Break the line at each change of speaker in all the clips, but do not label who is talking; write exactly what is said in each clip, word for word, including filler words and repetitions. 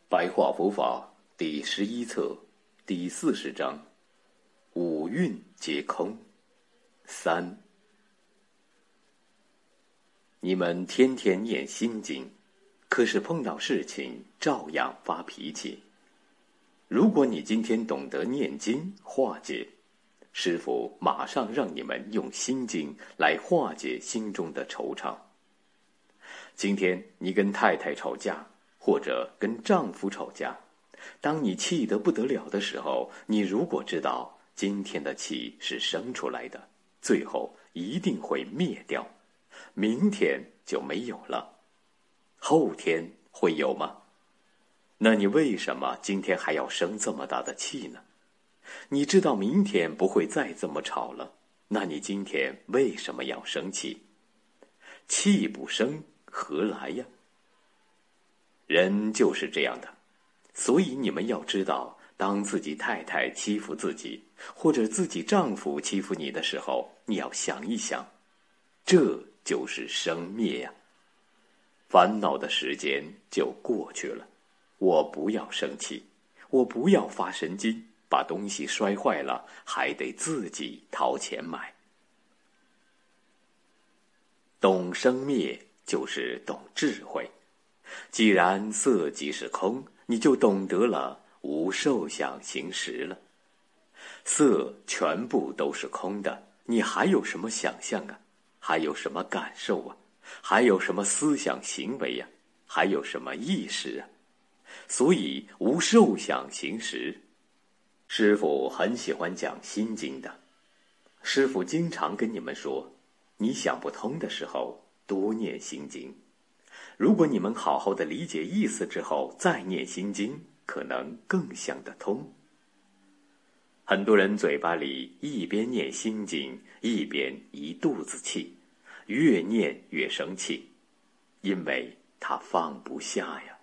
白话佛法第十一册第四十章：五蕴皆空。三，你们天天念心经，可是碰到事情照样发脾气。如果你今天懂得念经化解，师父马上让你们用心经来化解心中的惆怅。今天你跟太太吵架，或者跟丈夫吵架，当你气得不得了的时候，你如果知道今天的气是生出来的，最后一定会灭掉，明天就没有了，后天会有吗？那你为什么今天还要生这么大的气呢？你知道明天不会再这么吵了，那你今天为什么要生气？气不生，何来呀？人就是这样的，所以你们要知道，当自己太太欺负自己，或者自己丈夫欺负你的时候，你要想一想，这就是生灭呀。烦恼的时间就过去了，我不要生气，我不要发神经，把东西摔坏了还得自己掏钱买。懂生灭就是懂智慧。既然色即是空，你就懂得了无受想行识了。色全部都是空的，你还有什么想象啊？还有什么感受啊？还有什么思想行为呀、啊？还有什么意识啊？所以无受想行识。师父很喜欢讲心经的，师父经常跟你们说，你想不通的时候多念心经。如果你们好好的理解意思之后再念心经，可能更想得通。很多人嘴巴里一边念心经，一边一肚子气，越念越生气，因为他放不下呀。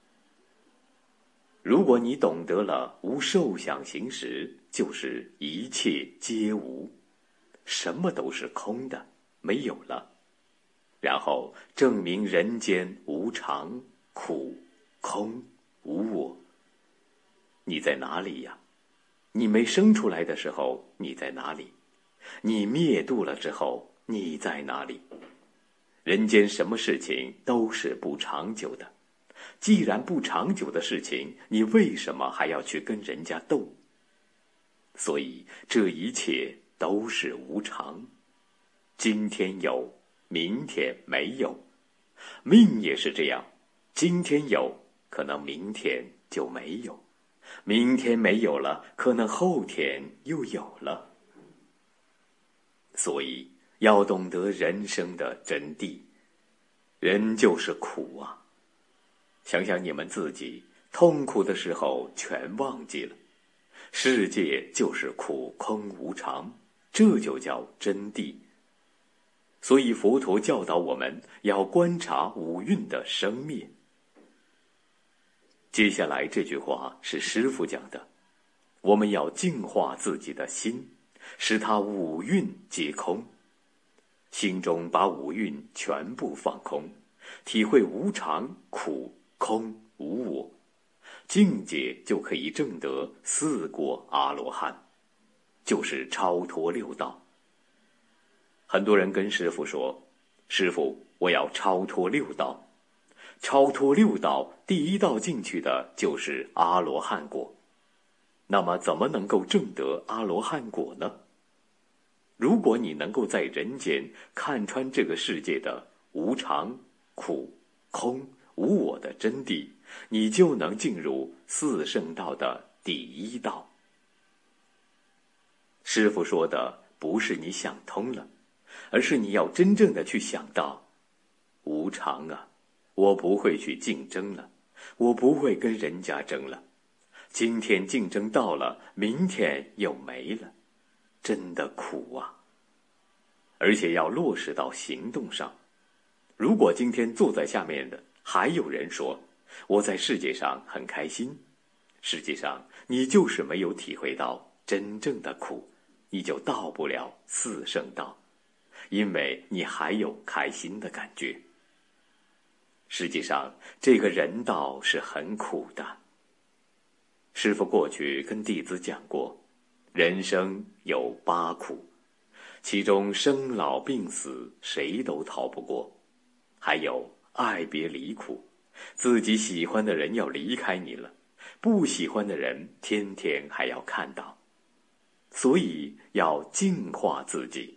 如果你懂得了无受想行识，就是一切皆无，什么都是空的，没有了。然后证明人间无常、苦、空、无我。你在哪里呀？你没生出来的时候，你在哪里？你灭度了之后，你在哪里？人间什么事情都是不长久的。既然不长久的事情，你为什么还要去跟人家斗？所以这一切都是无常。今天有，明天没有，命也是这样，今天有，可能明天就没有，明天没有了，可能后天又有了。所以要懂得人生的真谛，人就是苦啊。想想你们自己，痛苦的时候全忘记了，世界就是苦空无常，这就叫真谛。所以佛陀教导我们要观察五蕴的生灭。接下来这句话是师父讲的，我们要净化自己的心，使它五蕴皆空。心中把五蕴全部放空，体会无常、苦、空、无我，境界就可以证得四果阿罗汉，就是超脱六道。很多人跟师父说，师父，我要超脱六道。超脱六道，第一道进去的就是阿罗汉果。那么怎么能够证得阿罗汉果呢？如果你能够在人间看穿这个世界的无常、苦、空、无我的真谛，你就能进入四圣道的第一道。师父说的不是你想通了，而是你要真正的去想到，无常啊，我不会去竞争了，我不会跟人家争了。今天竞争到了，明天又没了，真的苦啊！而且要落实到行动上。如果今天坐在下面的还有人说，我在世界上很开心，实际上你就是没有体会到真正的苦，你就到不了四圣道。因为你还有开心的感觉。 实际上，这个人道是很苦的。师父过去跟弟子讲过，人生有八苦，其中生老病死谁都逃不过，还有爱别离苦，自己喜欢的人要离开你了，不喜欢的人天天还要看到，所以要净化自己。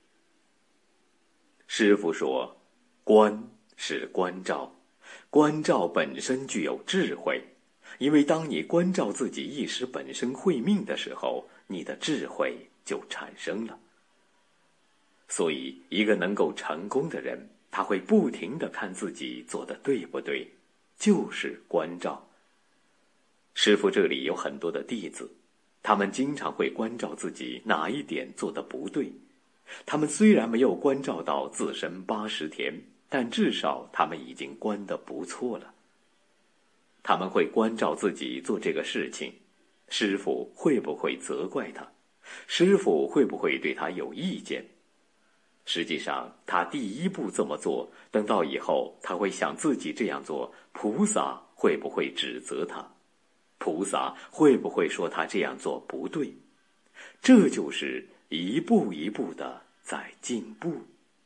师父说，观是关照，关照本身具有智慧，因为当你关照自己意识本身慧命的时候，你的智慧就产生了。所以一个能够成功的人，他会不停地看自己做的对不对，就是关照。师父这里有很多的弟子，他们经常会关照自己哪一点做得不对。他们虽然没有关照到自身八十田，但至少他们已经关得不错了。他们会关照自己做这个事情，师父会不会责怪他？师父会不会对他有意见？实际上，他第一步这么做，等到以后他会想自己这样做，菩萨会不会指责他？菩萨会不会说他这样做不对？这就是一步一步的在进步。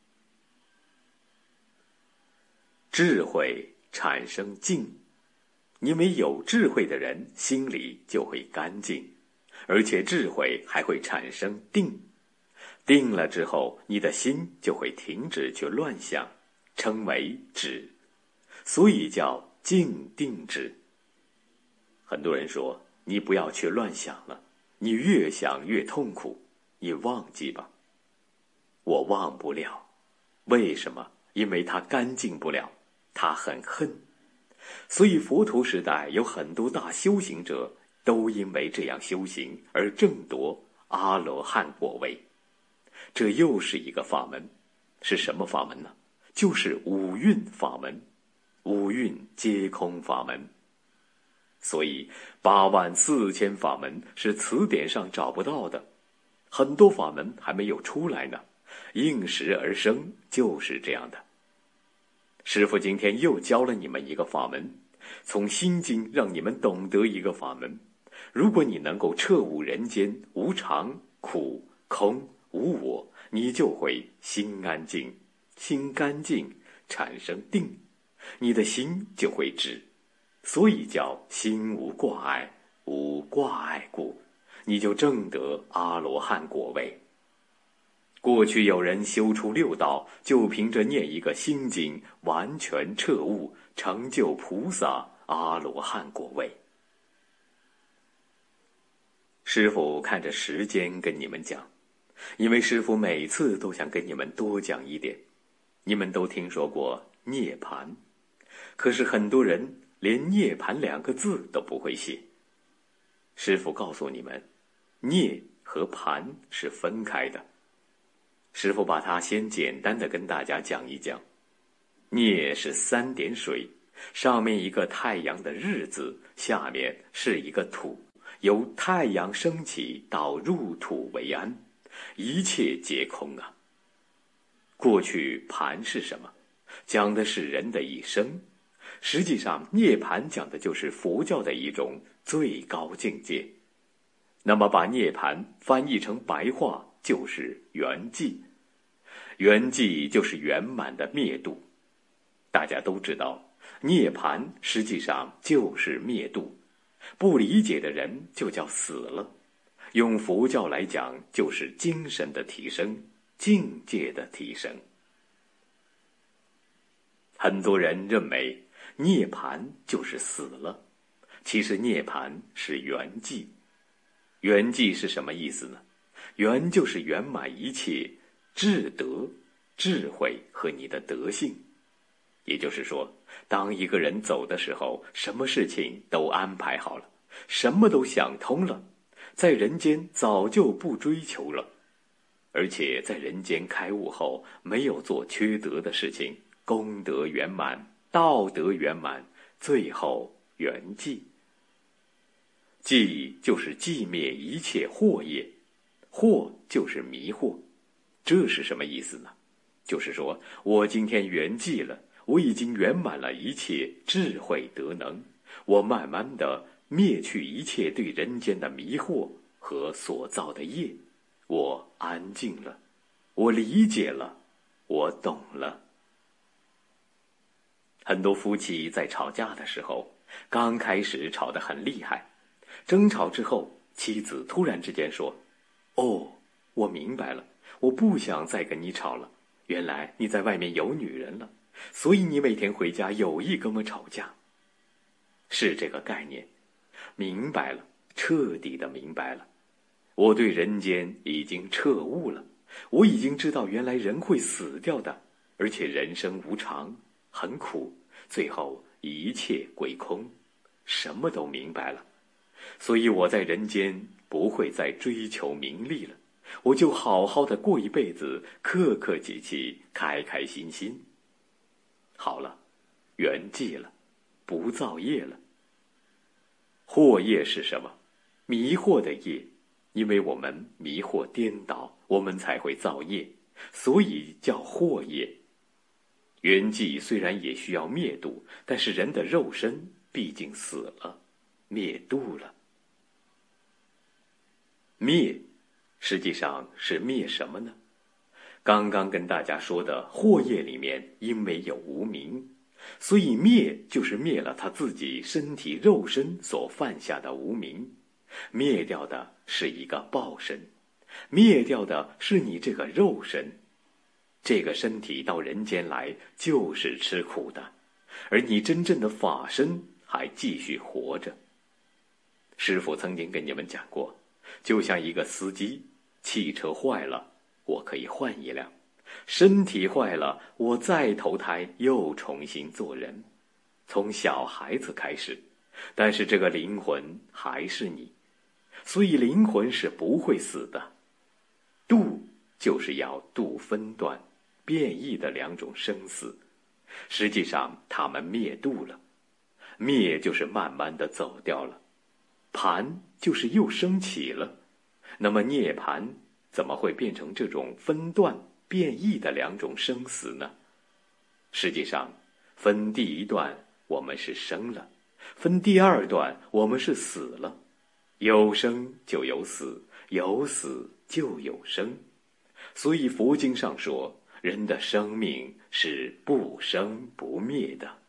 智慧产生净，因为有智慧的人心里就会干净，而且智慧还会产生定。定了之后，你的心就会停止去乱想，称为止，所以叫静定止。很多人说，你不要去乱想了，你越想越痛苦，你忘记吧。我忘不了，为什么？因为它干净不了，它很恨。所以佛陀时代有很多大修行者，都因为这样修行而争夺阿罗汉果位。这又是一个法门，是什么法门呢？就是五蕴法门，五蕴皆空法门。所以八万四千法门是词典上找不到的，很多法门还没有出来呢，应时而生，就是这样的。师父今天又教了你们一个法门，从心经让你们懂得一个法门。如果你能够彻悟人间无常、苦、空、无我，你就会心安静，心干净，产生定，你的心就会止，所以叫心无挂碍，无挂碍故，你就证得阿罗汉果位。过去有人修出六道，就凭着念一个心经，完全彻悟，成就菩萨阿罗汉果位。师父看着时间跟你们讲，因为师父每次都想跟你们多讲一点。你们都听说过涅槃，可是很多人连涅槃两个字都不会写。师父告诉你们，涅和槃是分开的。师父把它先简单的跟大家讲一讲。涅是三点水，上面一个太阳的日字，下面是一个土，由太阳升起到入土为安，一切皆空啊。过去盘是什么？讲的是人的一生。实际上涅盘讲的就是佛教的一种最高境界。那么把涅盘翻译成白话，就是圆寂。圆寂就是圆满的灭度。大家都知道，涅盘实际上就是灭度，不理解的人就叫死了。用佛教来讲，就是精神的提升，境界的提升。很多人认为涅槃就是死了，其实涅槃是圆寂。圆寂是什么意思呢？圆就是圆满一切智德、智慧和你的德性。也就是说，当一个人走的时候，什么事情都安排好了，什么都想通了，在人间早就不追求了，而且在人间开悟后，没有做缺德的事情，功德圆满，道德圆满，最后圆寂。寂就是寂灭一切惑业，惑就是迷惑。这是什么意思呢？就是说我今天圆寂了， 我已经圆满了一切智慧德能，我慢慢的灭去一切对人间的迷惑和所造的业，我安静了，我理解了，我懂了。很多夫妻在吵架的时候，刚开始吵得很厉害，争吵之后，妻子突然之间说：哦，我明白了，我不想再跟你吵了，原来你在外面有女人了，所以你每天回家有意跟我吵架。是这个概念，明白了，彻底的明白了。我对人间已经彻悟了，我已经知道原来人会死掉的，而且人生无常，很苦，最后一切归空，什么都明白了。所以我在人间不会再追求名利了，我就好好的过一辈子，客客气气，开开心心。好了，圆寂了，不造业了。惑业是什么？迷惑的业，因为我们迷惑颠倒，我们才会造业，所以叫惑业。圆寂虽然也需要灭度，但是人的肉身毕竟死了，灭度了。灭，实际上是灭什么呢？刚刚跟大家说的惑业里面，因为有无明，所以灭就是灭了他自己身体肉身所犯下的无明，灭掉的是一个报身，灭掉的是你这个肉身。这个身体到人间来就是吃苦的，而你真正的法身还继续活着。师父曾经跟你们讲过，就像一个司机，汽车坏了，我可以换一辆；身体坏了，我再投胎又重新做人，从小孩子开始，但是这个灵魂还是你，所以灵魂是不会死的。度就是要度分段变异的两种生死，实际上他们灭度了，灭就是慢慢的走掉了，盘就是又升起了。那么涅盘怎么会变成这种分段变异的两种生死呢？实际上，分第一段我们是生了，分第二段我们是死了。有生就有死，有死就有生。所以佛经上说，人的生命是不生不灭的。